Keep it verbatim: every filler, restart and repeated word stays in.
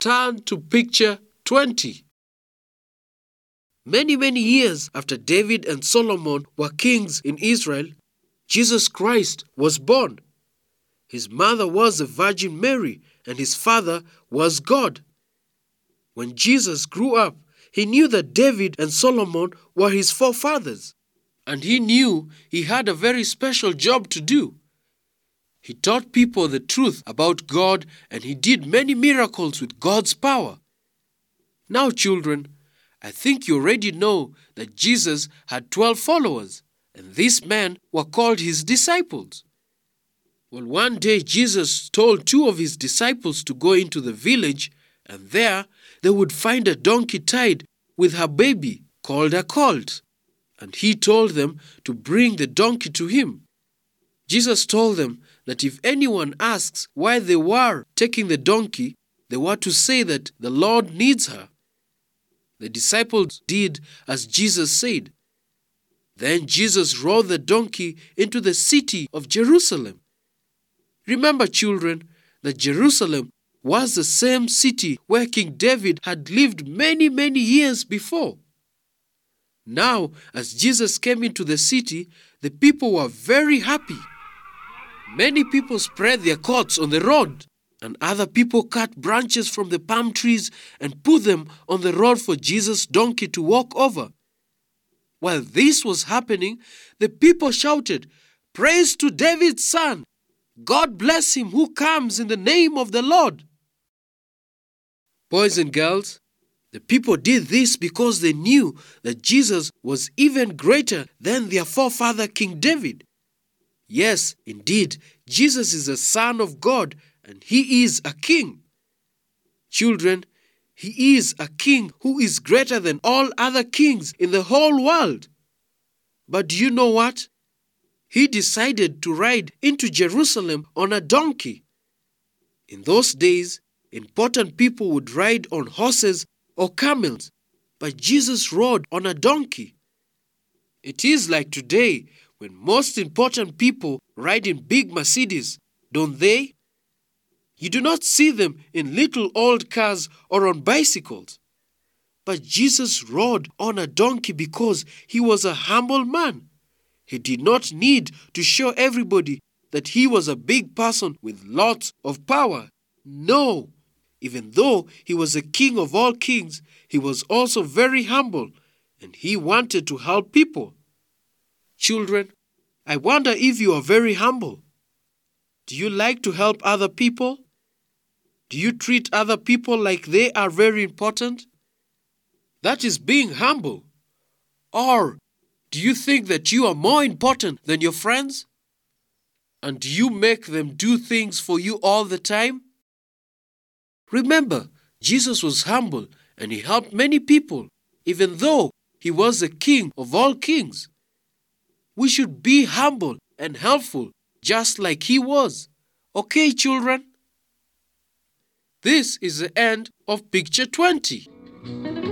turn to picture twenty. Many, many years after David and Solomon were kings in Israel, Jesus Christ was born. His mother was the Virgin Mary, and his father was God. When Jesus grew up, he knew that David and Solomon were his forefathers, and he knew he had a very special job to do. He taught people the truth about God, and he did many miracles with God's power. Now, children, I think you already know that Jesus had twelve followers, and these men were called his disciples. Well, one day Jesus told two of his disciples to go into the village, and there they would find a donkey tied with her baby called a colt. And he told them to bring the donkey to him. Jesus told them that if anyone asks why they were taking the donkey, they were to say that the Lord needs her. The disciples did as Jesus said. Then Jesus rode the donkey into the city of Jerusalem. Remember, children, that Jerusalem was the same city where King David had lived many, many years before. Now, as Jesus came into the city, the people were very happy. Many people spread their coats on the road, and other people cut branches from the palm trees and put them on the road for Jesus' donkey to walk over. While this was happening, the people shouted, "Praise to David's son! God bless him who comes in the name of the Lord." Boys and girls, the people did this because they knew that Jesus was even greater than their forefather King David. Yes, indeed, Jesus is the Son of God, and he is a king. Children, he is a king who is greater than all other kings in the whole world. But do you know what? He decided to ride into Jerusalem on a donkey. In those days, important people would ride on horses or camels, but Jesus rode on a donkey. It is like today when most important people ride in big Mercedes, don't they? You do not see them in little old cars or on bicycles. But Jesus rode on a donkey because he was a humble man. He did not need to show everybody that he was a big person with lots of power. No, even though he was the king of all kings, he was also very humble, and he wanted to help people. Children, I wonder if you are very humble. Do you like to help other people? Do you treat other people like they are very important? That is being humble. Or do you think that you are more important than your friends? And do you make them do things for you all the time? Remember, Jesus was humble and he helped many people, even though he was the king of all kings. We should be humble and helpful just like he was. Okay, children? This is the end of picture twenty.